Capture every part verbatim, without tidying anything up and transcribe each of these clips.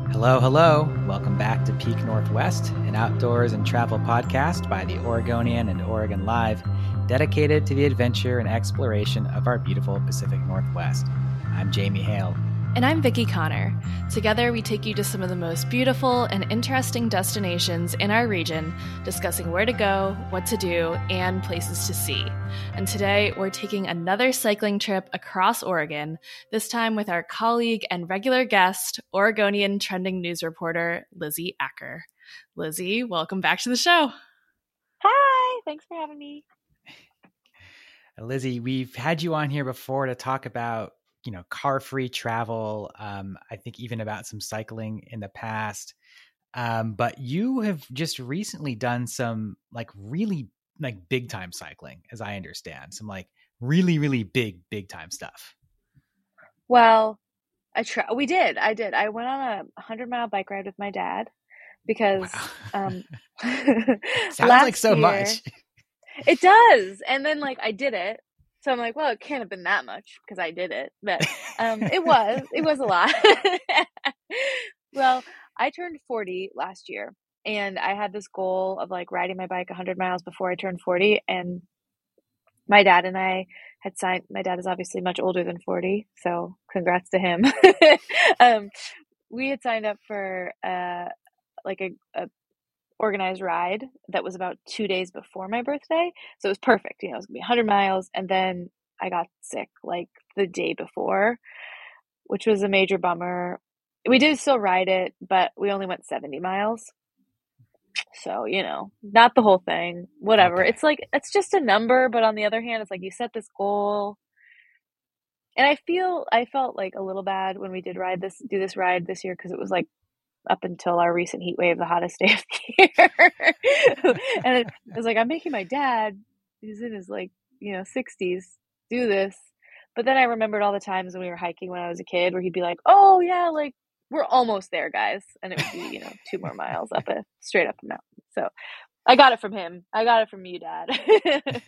Hello, hello. Welcome back to Peak Northwest, an outdoors and travel podcast by the Oregonian and Oregon Live, dedicated to the adventure and exploration of our beautiful Pacific Northwest. I'm Jamie Hale. And I'm Vicki Connor. Together, we take you to some of the most beautiful and interesting destinations in our region, discussing where to go, what to do, and places to see. And today, we're taking another cycling trip across Oregon, this time with our colleague and regular guest, Oregonian trending news reporter, Lizzie Acker. Lizzie, welcome back to the show. Hi, thanks for having me. Lizzie, we've had you on here before to talk about you know, car-free travel. Um, I think even about some cycling in the past. Um, but you have just recently done some like really like big time cycling, as I understand, some like really, really big, big time stuff. Well, I try, we did, I did. I went on a hundred mile bike ride with my dad because, wow. um, sounds like so year, much. It does. And then like, I did it. So I'm like, well, it can't have been that much because I did it, but um, it was, it was a lot. Well, I turned forty last year and I had this goal of like riding my bike a hundred miles before I turned forty. And my dad and I had signed, my dad is obviously much older than forty. So congrats to him. um, we had signed up for uh, like a, a organized ride that was about two days before my birthday. So it was perfect. You know, it was gonna be a hundred miles. And then I got sick like the day before, which was a major bummer. We did still ride it, but we only went seventy miles. So, you know, not the whole thing, whatever. Okay. It's like, it's just a number, but on the other hand, it's like you set this goal. And I feel, I felt like a little bad when we did ride this, do this ride this year. Cause it was like, up until our recent heat wave, the hottest day of the year. And it, it was like, I'm making my dad, who's in his like, you know, sixties, do this. But then I remembered all the times when we were hiking when I was a kid where he'd be like, oh yeah, like we're almost there, guys. And it would be, you know, two more miles up a straight up a mountain. So I got it from him. I got it from you, Dad.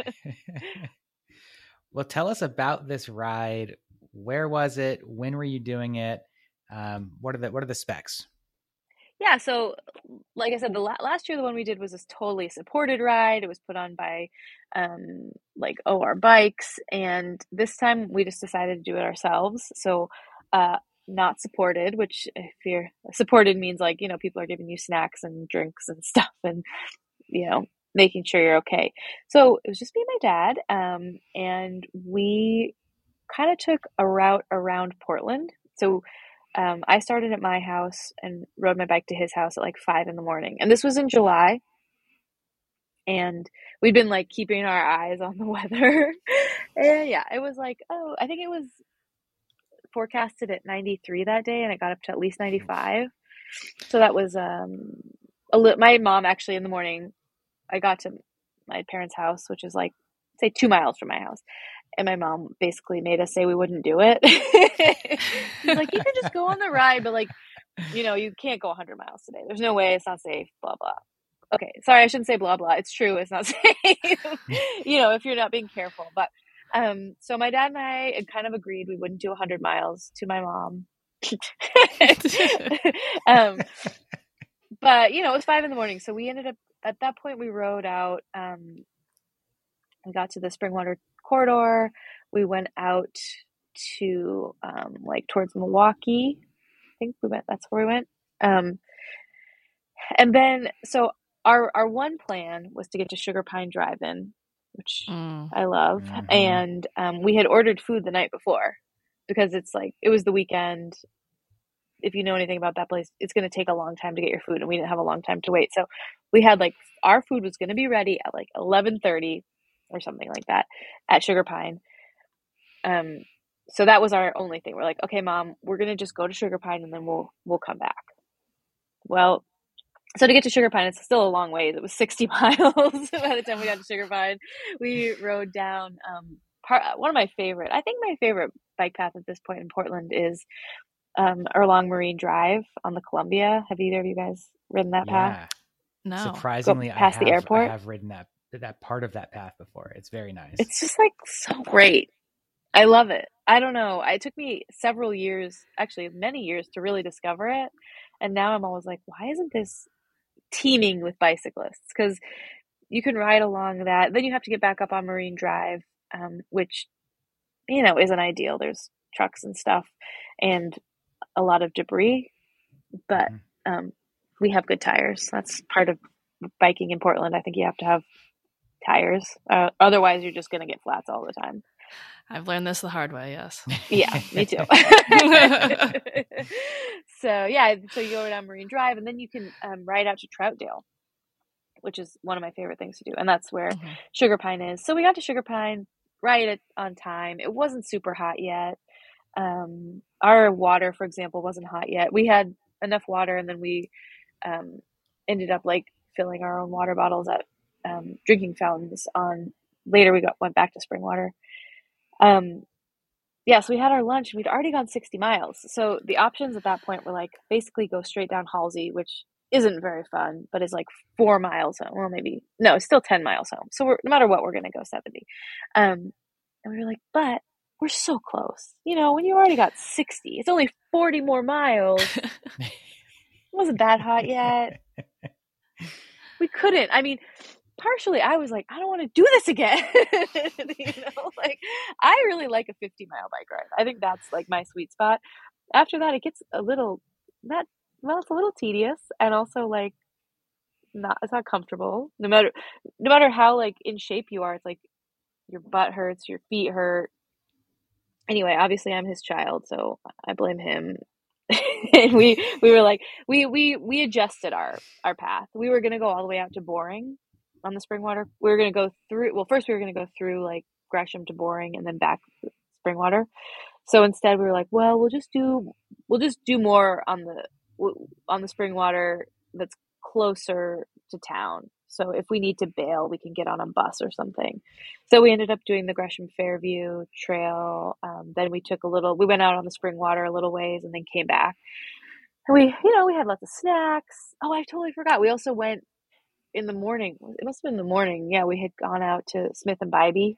Well, tell us about this ride. Where was it? When were you doing it? Um, what are the, what are the specs? Yeah, so like I said, the la- last year the one we did was this totally supported ride. It was put on by um, like O R Bikes, and this time we just decided to do it ourselves. So uh, not supported, which if you're supported means like, you know, people are giving you snacks and drinks and stuff and, you know, making sure you're okay. So it was just me and my dad, um, and we kind of took a route around Portland. So Um, I started at my house and rode my bike to his house at like five in the morning. And this was in July. And we'd been like keeping our eyes on the weather. And yeah, it was like, oh, I think it was forecasted at ninety-three that day and it got up to at least ninety-five. So that was um, a li- my mom actually in the morning, I got to my parents' house, which is like, say two miles from my house. And my mom basically made us say we wouldn't do it. She's like, you can just go on the ride, but like, you know, you can't go one hundred miles today. There's no way. It's not safe, blah, blah. Okay. Sorry, I shouldn't say blah, blah. It's true. It's not safe, you know, if you're not being careful. But um, so my dad and I had kind of agreed we wouldn't do one hundred miles to my mom. um, but, you know, it was five in the morning. So we ended up, at that point, we rode out. Um, we got to the Springwater corridor. We went out to um, like towards Milwaukee. I think we went, that's where we went. Um, and then, so our, our one plan was to get to Sugar Pine Drive-In, which mm. I love. Mm-hmm. And um, we had ordered food the night before because it's like, it was the weekend. If you know anything about that place, it's going to take a long time to get your food and we didn't have a long time to wait. So we had like, our food was going to be ready at like eleven thirty or something like that at Sugar Pine. Um, so that was our only thing. We're like, okay, Mom, we're going to just go to Sugar Pine and then we'll, we'll come back. Well, so to get to Sugar Pine, it's still a long ways. It was sixty miles by the time we got to Sugar Pine. We rode down, um, part, one of my favorite, I think my favorite bike path at this point in Portland is, um, along Marine Drive on the Columbia. Have either of you guys ridden that yeah. path? No. Surprisingly, Go past I have, the airport. I have ridden that, that part of that path before. It's very nice. It's just like so great. I love it. I don't know. It took me several years, actually many years to really discover it. And now I'm always like, why isn't this teeming with bicyclists? Because you can ride along that. Then you have to get back up on Marine Drive, um, which, you know, isn't ideal. There's trucks and stuff and a lot of debris, but um, we have good tires. That's part of biking in Portland. I think you have to have tires. Uh, otherwise, you're just going to get flats all the time. I've learned this the hard way, yes. Yeah, me too. So, yeah, so you go down Marine Drive, and then you can um, ride out to Troutdale, which is one of my favorite things to do. And that's where mm-hmm. Sugar Pine is. So we got to Sugar Pine right at, on time. It wasn't super hot yet. Um, our water, for example, wasn't hot yet. We had enough water, and then we um, ended up like filling our own water bottles at um, drinking fountains on later. We got went back to spring water. Um, yeah, so we had our lunch. We'd already gone sixty miles. So the options at that point were like basically go straight down Halsey, which isn't very fun, but is like four miles home. Well, maybe no, it's still ten miles home. So we're, no matter what, we're going to go seventy. Um, and we were like, but we're so close. You know, when you already got sixty, it's only forty more miles. It wasn't that hot yet. We couldn't. I mean, partially I was like, I don't want to do this again. You know, like I really like a fifty mile bike ride. I think that's like my sweet spot. After that, it gets a little, not, well, it's a little tedious and also like not, it's not comfortable. No matter, no matter how like in shape you are, it's like your butt hurts, your feet hurt. Anyway, obviously I'm his child, so I blame him. And we, we were like, we, we, we adjusted our, our path. We were going to go all the way out to Boring on the Springwater. We were going to go through, well, first we were going to go through like Gresham to Boring and then back to Springwater. So instead we were like, well, we'll just do, we'll just do more on the, on the Springwater that's closer to town. So if we need to bail, we can get on a bus or something. So we ended up doing the Gresham Fairview Trail. Um, then we took a little, we went out on the Springwater a little ways and then came back. And we, you know, we had lots of snacks. Oh, I totally forgot. We also went in the morning. It must have been in the morning. Yeah, we had gone out to Smith and Bybee.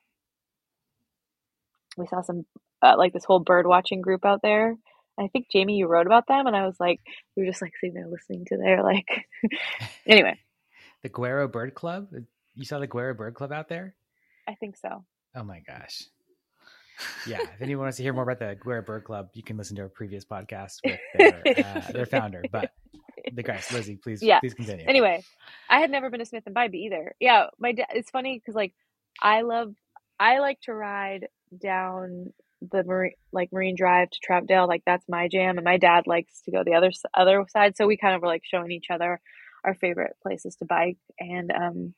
We saw some, uh, like this whole bird watching group out there. I think, Jamie, you wrote about them. And I was like, we were just like sitting there listening to their, like, anyway. The Guero Bird Club? You saw the Guero Bird Club out there? I think so. Oh my gosh. Yeah. If anyone wants to hear more about the Guero Bird Club, you can listen to our previous podcast with their, uh, their founder. But the guys, Lizzie, please, yeah. please continue. Anyway, I had never been to Smith and Bybee either. Yeah. My dad, it's funny because like, I love, I like to ride down the marine, like Marine Drive to Troutdale. Like that's my jam. And my dad likes to go the other, other side. So we kind of were like showing each other our favorite places to bike. And um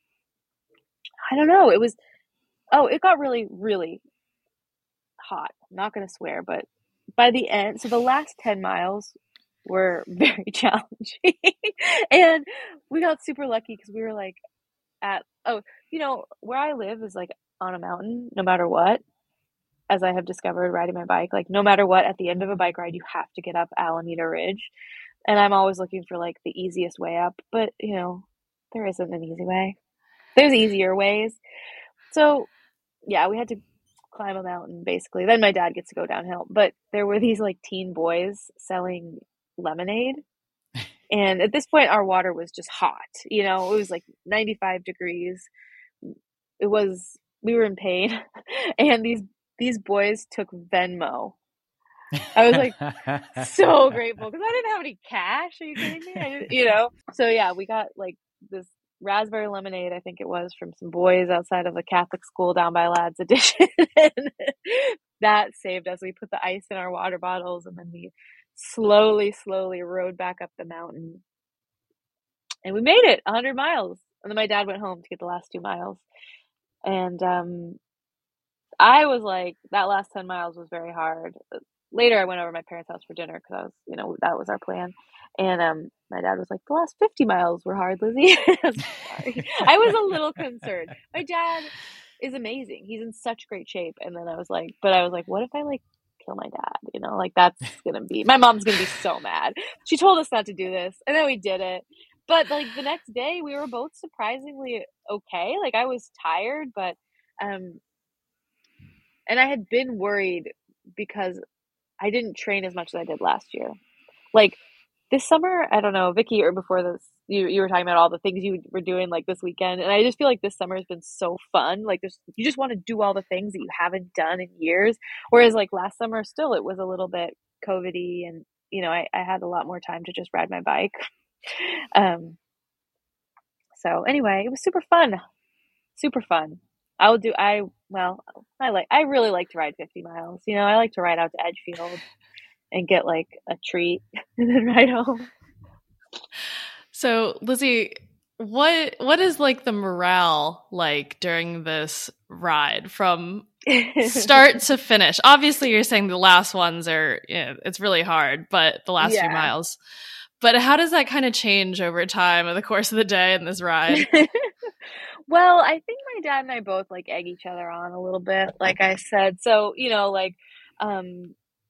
I don't know, it was oh it got really really hot. I'm not gonna swear, but by the end, so the last ten miles were very challenging. And we got super lucky because we were like at oh you know where I live is like on a mountain. No matter what, as I have discovered riding my bike, like no matter what, at the end of a bike ride you have to get up Alameda Ridge. And I'm always looking for like the easiest way up, but you know, there isn't an easy way. There's easier ways. So yeah, we had to climb a mountain basically. Then my dad gets to go downhill, but there were these like teen boys selling lemonade. And at this point our water was just hot, you know, it was like ninety-five degrees. It was, we were in pain. And these, these boys took Venmo. I was like so grateful because I didn't have any cash. Are you kidding me? I didn't, you know? So yeah, we got like this raspberry lemonade, I think it was, from some boys outside of a Catholic school down by Ladd's Addition. That saved us. We put the ice in our water bottles and then we slowly, slowly rode back up the mountain. And we made it one hundred miles. And then my dad went home to get the last two miles. And um, I was like, that last ten miles was very hard. Later, I went over to my parents' house for dinner because I was, you know, that was our plan. And um, my dad was like, the last fifty miles were hard, Lizzie. I was sorry. I was a little concerned. My dad is amazing. He's in such great shape. And then I was like, but I was like, what if I like kill my dad? You know, like that's going to be, my mom's going to be so mad. She told us not to do this. And then we did it. But like the next day, we were both surprisingly okay. Like I was tired, but, um, and I had been worried because I didn't train as much as I did last year. Like this summer, I don't know, Vicky, or before this, you you were talking about all the things you were doing like this weekend, and I just feel like this summer has been so fun. Like there's, you just want to do all the things that you haven't done in years. Whereas like last summer, still it was a little bit COVID-y, and you know, I, I had a lot more time to just ride my bike. Um, so anyway, it was super fun, super fun. I will do. I well, I like. I really like to ride fifty miles. You know, I like to ride out to Edgefield and get like a treat and then ride home. So, Lizzie, what what is like the morale like during this ride from start to finish? Obviously, you're saying the last ones are, you know, it's really hard, but the last Yeah. few miles. But how does that kind of change over time in the course of the day in this ride? Well, I think my dad and I both like egg each other on a little bit, like I said. So, you know, like um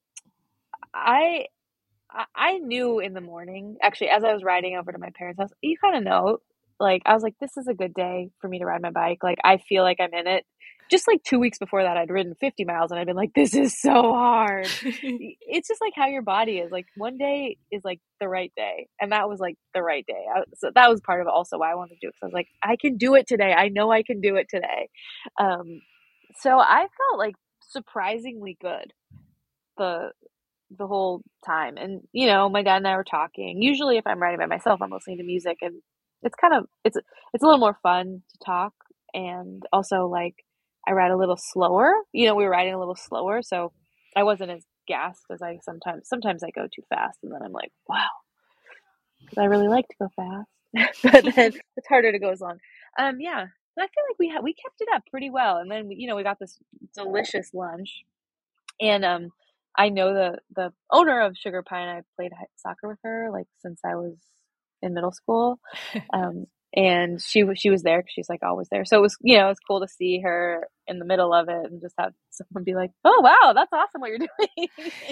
I I knew in the morning, actually, as I was riding over to my parents' house, you kind of know, like, I was like, this is a good day for me to ride my bike. Like, I feel like I'm in it. Just like two weeks before that, I'd ridden fifty miles and I'd been like, this is so hard. It's just like how your body is. Like, one day is like the right day. And that was like the right day. I, so that was part of also why I wanted to do it. Because I was like, I can do it today. I know I can do it today. Um, so I felt like surprisingly good the the whole time. And you know, my dad and I were talking. Usually if I'm riding by myself, I'm listening to music, and it's kind of it's it's a little more fun to talk. And also, like, I ride a little slower. You know, we were riding a little slower, so I wasn't as gassed as I sometimes sometimes I go too fast, and then I'm like, wow, because I really like to go fast. But then it's harder to go as long. Um yeah, but I feel like we ha- we kept it up pretty well. And then we, you know, we got this delicious lunch. And um, I know the the owner of Sugar Pine. I played soccer with her like since I was in middle school, um, and she was she was there because she's like always there. So it was, you know, it's cool to see her in the middle of it and just have someone be like, "Oh wow, that's awesome what you're doing."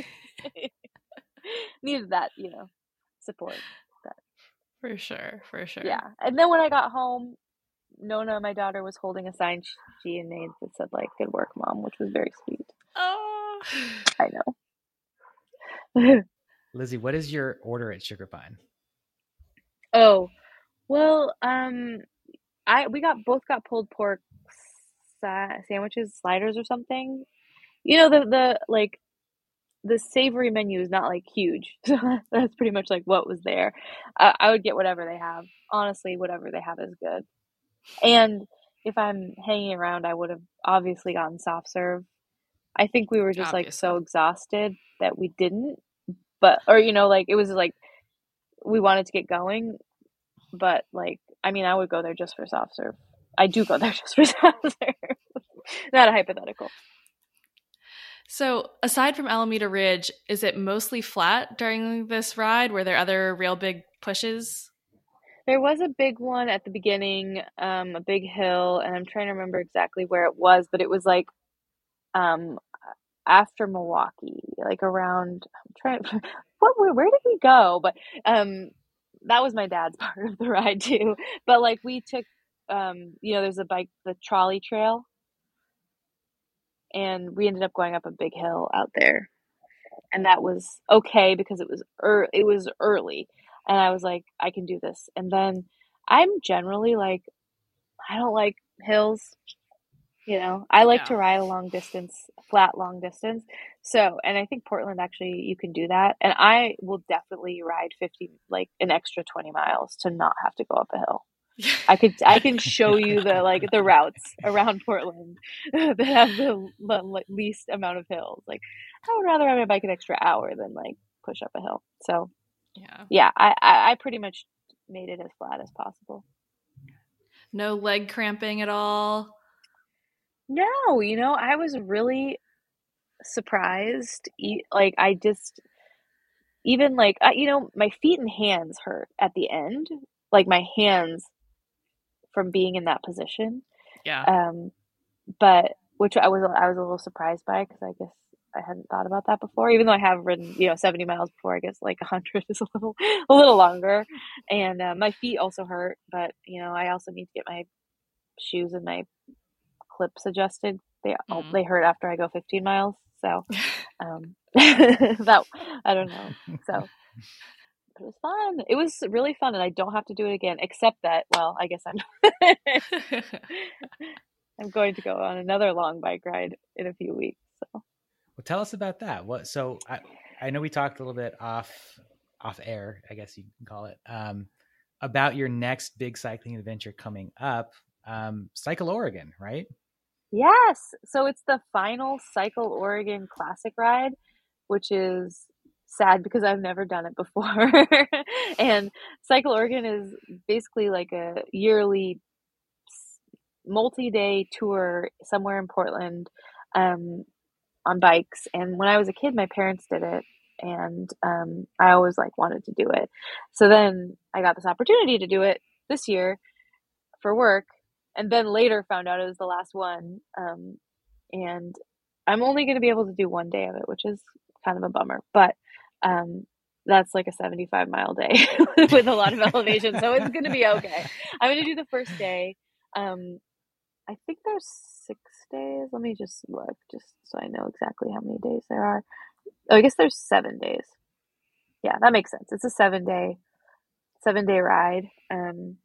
Needed that, you know, support. That. For sure, for sure. Yeah, and then when I got home, Nona, my daughter, was holding a sign she had made that said like "Good work, Mom," which was very sweet. Oh, I know. Lizzie, what is your order at Sugar Pine? Oh, well, um, I we got both got pulled pork sa- sandwiches, sliders, or something. You know, the the like the savory menu is not like huge, so that's pretty much like what was there. Uh, I would get whatever they have. Honestly, whatever they have is good. And if I'm hanging around, I would have obviously gotten soft serve. I think we were just like obviously. so exhausted that we didn't. But or you know, like it was like we wanted to get going, but like I mean, I would go there just for soft serve. I do go there just for soft serve. Not a hypothetical. So, aside from Alameda Ridge, is it mostly flat during this ride? Were there other real big pushes? There was a big one at the beginning, um, a big hill, and I'm trying to remember exactly where it was, but it was like um, after Milwaukee, like around. I'm trying. What? Where, where did we go? But um, that was my dad's part of the ride too. But like we took, um, you know, there's a bike, the trolley trail, and we ended up going up a big hill out there, and that was okay because it was er- it was early, and I was like, I can do this. And then I'm generally like, I don't like hills, you know. I like Yeah. to ride a long distance, flat long distance. So, and I think Portland actually you can do that, and I will definitely ride fifty, like an extra twenty miles to not have to go up a hill. I could I can show you the like the routes around Portland that have the, the least amount of hills. Like I would rather ride my bike an extra hour than like push up a hill. So Yeah. yeah, I, I, I pretty much made it as flat as possible. No leg cramping at all? No, you know, I was really surprised. Like I just even like I, you know, my feet and hands hurt at the end. Like my hands from being in that position. Yeah. Um, but which I was I was a little surprised by because I guess I hadn't thought about that before. Even though I have ridden, you know, seventy miles before, I guess like one hundred is a little a little longer. And uh, my feet also hurt, but you know, I also need to get my shoes and my clips adjusted. They mm. they hurt after I go fifteen miles. So um, that I don't know. So It was fun. It was really fun, and I don't have to do it again, except that, well, I guess I'm I'm going to go on another long bike ride in a few weeks. So. Well, tell us about that. What? So I I know we talked a little bit off off air, I guess you can call it, um, about your next big cycling adventure coming up, um, Cycle Oregon, right? Yes. So it's the final Cycle Oregon Classic ride, which is sad because I've never done it before. And Cycle Oregon is basically like a yearly multi-day tour somewhere in Portland, um, on bikes. And when I was a kid, my parents did it, and um, I always like wanted to do it. So then I got this opportunity to do it this year for work, and then later found out it was the last one. Um, and I'm only going to be able to do one day of it, which is kind of a bummer, but um, that's like a seventy-five mile day with a lot of elevation, so it's going to be okay. I'm going to do the first day. Um, I think there's six days. Let me just look, just so I know exactly how many days there are. Oh, I guess there's seven days. Yeah, that makes sense. It's a seven day, seven day ride. Um,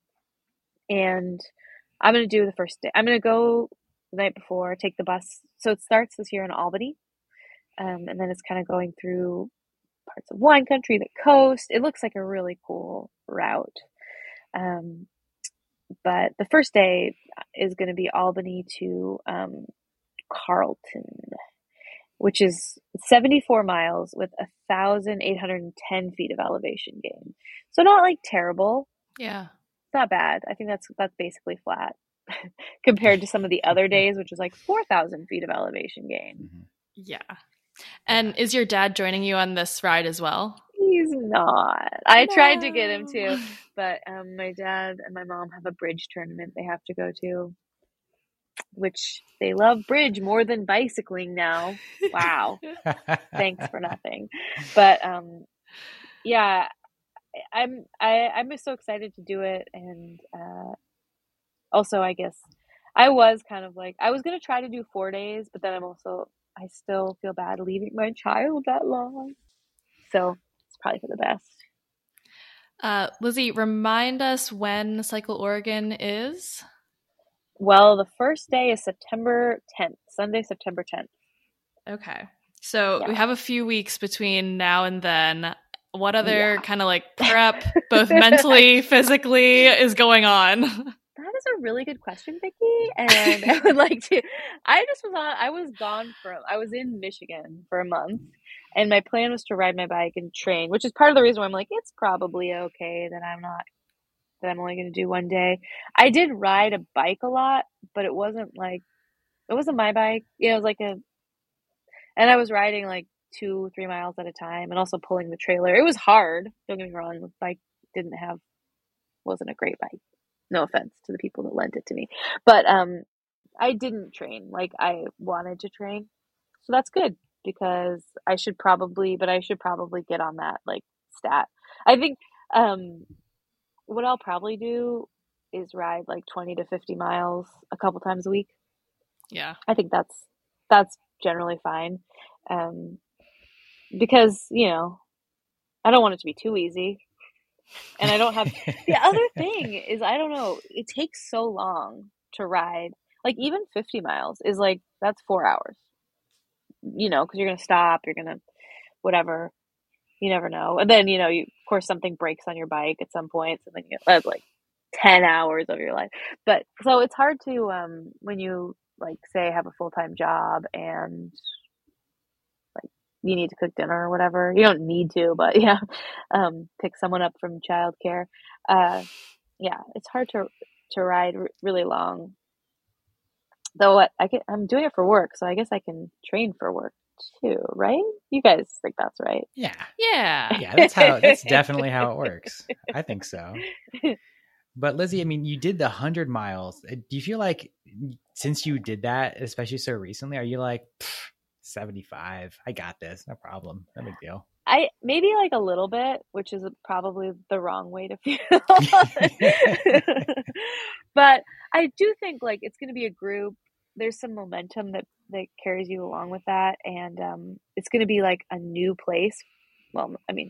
and I'm going to do the first day. I'm going to go the night before, take the bus. So it starts this year in Albany. Um, and then it's kind of going through parts of wine country, the coast. It looks like a really cool route. Um, but the first day is going to be Albany to um, Carlton, which is seventy-four miles with one thousand eight hundred ten feet of elevation gain. So not like terrible. Yeah. Not bad. I think that's that's basically flat compared to some of the other days, which is like four thousand feet of elevation gain. Yeah. And is your dad joining you on this ride as well? He's not. I No. tried to get him to, but um, my dad and my mom have a bridge tournament they have to go to, which they love bridge more than bicycling now. Wow. Thanks for nothing. But um, yeah, I'm I, I'm just so excited to do it. And uh, also, I guess I was kind of like, I was going to try to do four days, but then I'm also, I still feel bad leaving my child that long. So it's probably for the best. Uh, Lizzie, remind us when Cycle Oregon is. Well, the first day is September tenth, Sunday, September tenth. Okay. So Yeah. we have a few weeks between now and then. What other Yeah. kind of like prep, both mentally, physically, is going on? That is a really good question, Vicki. And I would like to, I just was on, I was gone from, I was in Michigan for a month. And my plan was to ride my bike and train, which is part of the reason why I'm like, it's probably okay that I'm not, that I'm only going to do one day. I did ride a bike a lot, but it wasn't like, it wasn't my bike. You know, it was like a, and I was riding like two, three miles at a time and also pulling the trailer. It was hard. Don't get me wrong. The bike didn't have, wasn't a great bike. No offense to the people that lent it to me. But um, I didn't train like I wanted to train. So that's good because I should probably, but I should probably get on that like stat. I think um, what I'll probably do is ride like twenty to fifty miles a couple times a week. Yeah. I think that's, that's generally fine. Um, because, you know, I don't want it to be too easy. And I don't have, the other thing is, I don't know, it takes so long to ride. Like even fifty miles is like, that's four hours, you know, because you're going to stop, you're going to, whatever, you never know. And then, you know, you, of course, something breaks on your bike at some points, and then you that's like ten hours of your life. But so it's hard to, um, when you like say have a full-time job and like you need to cook dinner or whatever, you don't need to, but yeah, um, pick someone up from childcare. Uh, yeah, it's hard to, to ride r- really long. Though what I get, I'm doing it for work, so I guess I can train for work too, right? You guys think that's right? Yeah. Yeah. Yeah, that's how that's definitely how it works. I think so. But Lizzie, I mean, you did the hundred miles. Do you feel like since you did that, especially so recently, are you like seventy-five? I got this, no problem, no big deal. I maybe like a little bit, which is probably the wrong way to feel. But I do think like it's going to be a group. There's some momentum that that carries you along with that, and um, it's going to be like a new place. Well, I mean,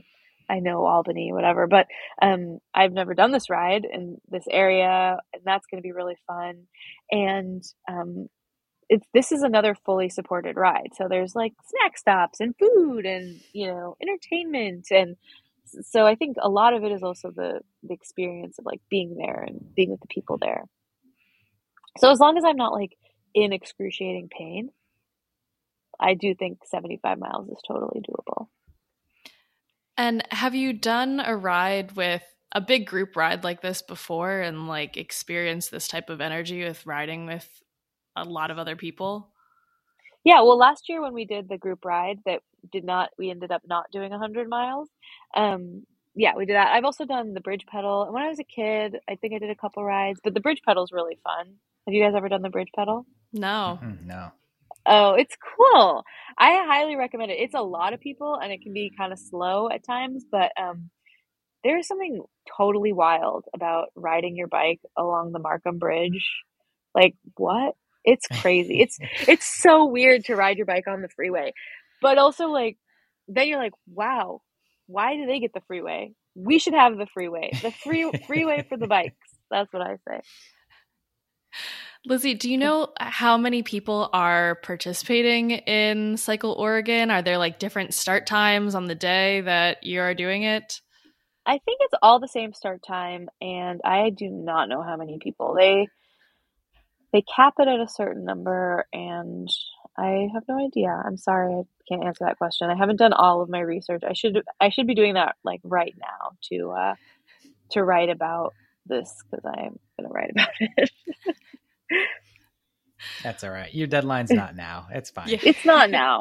I know Albany, whatever, but um, I've never done this ride in this area, and that's going to be really fun. And um, it's this is another fully supported ride, so there's like snack stops and food and you know entertainment, and so I think a lot of it is also the the experience of like being there and being with the people there. So as long as I'm not like in excruciating pain, I do think seventy-five miles is totally doable. And have you done a ride with a big group ride like this before and like experienced this type of energy with riding with a lot of other people? Yeah, well, last year when we did the group ride that did not, we ended up not doing one hundred miles. Um, yeah, we did that. I've also done the bridge pedal. And when I was a kid, I think I did a couple rides, but the bridge pedal is really fun. Have you guys ever done the bridge pedal? No. Mm-hmm, no. Oh, it's cool. I highly recommend it. It's a lot of people and it can be kind of slow at times, but um, there's something totally wild about riding your bike along the Markham Bridge. Like, what? It's crazy. It's it's so weird to ride your bike on the freeway. But also like then you're like, wow, why do they get the freeway? We should have the freeway. The free freeway for the bikes. That's what I say. Lizzie, do you know how many people are participating in Cycle Oregon? Are there like different start times on the day that you are doing it? I think it's all the same start time, and I do not know how many people. They they cap it at a certain number, and I have no idea. I'm sorry, I can't answer that question. I haven't done all of my research. I should I should be doing that like right now to uh, to write about this because I'm going to write about it. That's all right. Your deadline's not now. It's fine. Yeah. It's not now.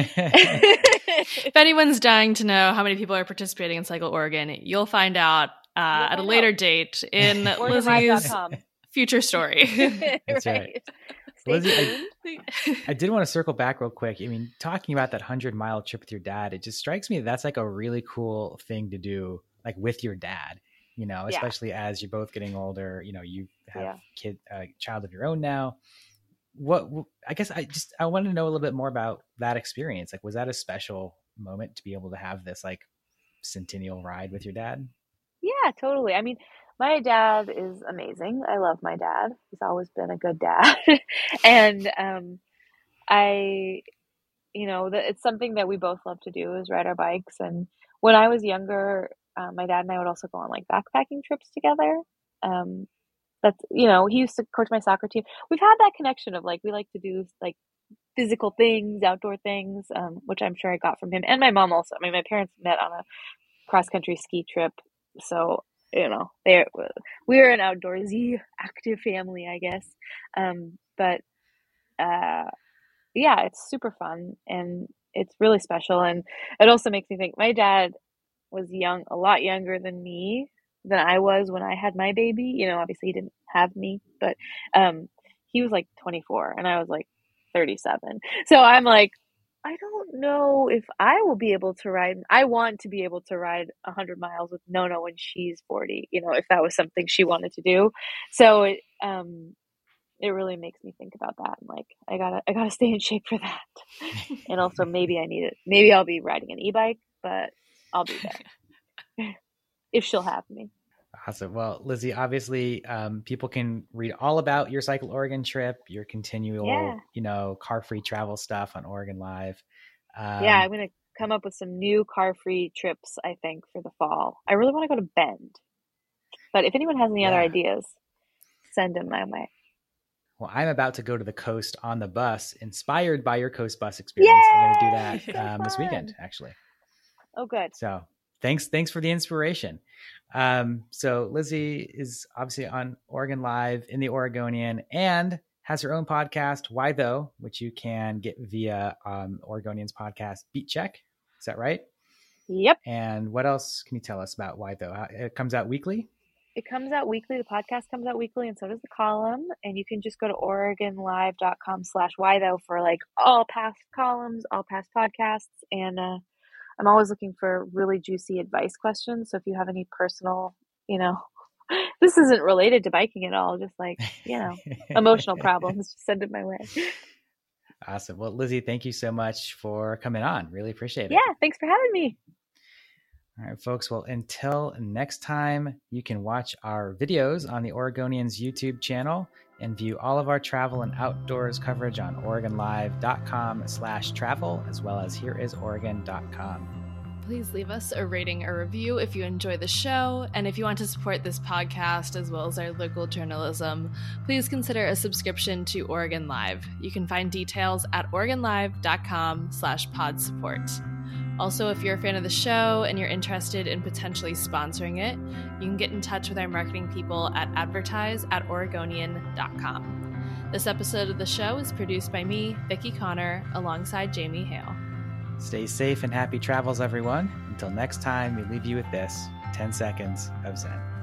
If anyone's dying to know how many people are participating in Cycle Oregon, you'll find out uh, You'll at a find later out. date in Oregon Live dot Lizzie's com. future story. That's right. Stay Lizzie, tuned. I, I did want to circle back real quick. I mean, talking about that hundred mile trip with your dad, it just strikes me that that's like a really cool thing to do, like with your dad. You know, Yeah. especially as you're both getting older. You know, you have Yeah. kid, uh, child of your own now. What I guess I just I wanted to know a little bit more about that experience. Like, was that a special moment to be able to have this like centennial ride with your dad? Yeah, totally. I mean, my dad is amazing. I love my dad. He's always been a good dad. And um, I, you know, the, it's something that we both love to do is ride our bikes. And when I was younger, uh, my dad and I would also go on like backpacking trips together. Um, that's, you know, he used to coach my soccer team. We've had that connection of like, we like to do like physical things, outdoor things, um, which I'm sure I got from him. And my mom also. I mean, my parents met on a cross-country ski trip. So, you know, they we're an outdoorsy, active family, I guess. Um, but uh, yeah, it's super fun and it's really special. And it also makes me think my dad was young, a lot younger than me, than I was when I had my baby. You know, obviously he didn't have me, but um, he was like twenty-four and I was like thirty-seven. So I'm like, I don't know if I will be able to ride. I want to be able to ride one hundred miles with Nona when she's forty, you know, if that was something she wanted to do. So it, um, it really makes me think about that. And like, I gotta, I gotta stay in shape for that. And also maybe I need it. Maybe I'll be riding an e-bike, but I'll be there if she'll have me. Awesome. Well, Lizzie, obviously, um, people can read all about your Cycle Oregon trip, your continual, Yeah. you know, car-free travel stuff on Oregon Live. Um, Yeah, I'm gonna come up with some new car-free trips, I think, for the fall. I really want to go to Bend, but if anyone has any other Yeah. ideas, send them my way. Well, I'm about to go to the coast on the bus, inspired by your coast bus experience. I'm going to do Yay! that um, this Fun. weekend, actually. Oh, good. So thanks, thanks for the inspiration. Um, so Lizzie is obviously on Oregon Live in the Oregonian and has her own podcast, Why Though, which you can get via um, Oregonian's podcast, Beat Check. Is that right? Yep. And what else can you tell us about Why Though? It comes out weekly? It comes out weekly. The podcast comes out weekly, and so does the column. And you can just go to OregonLive.com slash why though for like all past columns, all past podcasts. And uh, I'm always looking for really juicy advice questions. So if you have any personal, you know, this isn't related to biking at all, just like, you know, emotional problems, just send it my way. Awesome. Well, Lizzie, thank you so much for coming on. Really appreciate it. Yeah, thanks for having me. All right, folks. Well, until next time, you can watch our videos on the Oregonians YouTube channel and view all of our travel and outdoors coverage on OregonLive.com slash travel, as well as here is Oregon dot com. Please leave us a rating or review if you enjoy the show. And if you want to support this podcast as well as our local journalism, please consider a subscription to Oregon Live. You can find details at OregonLive.com slash pod support. Also, if you're a fan of the show and you're interested in potentially sponsoring it, you can get in touch with our marketing people at advertise at Oregonian dot com. This episode of the show is produced by me, Vicki Connor, alongside Jamie Hale. Stay safe and happy travels, everyone. Until next time, we leave you with this ten seconds of Zen.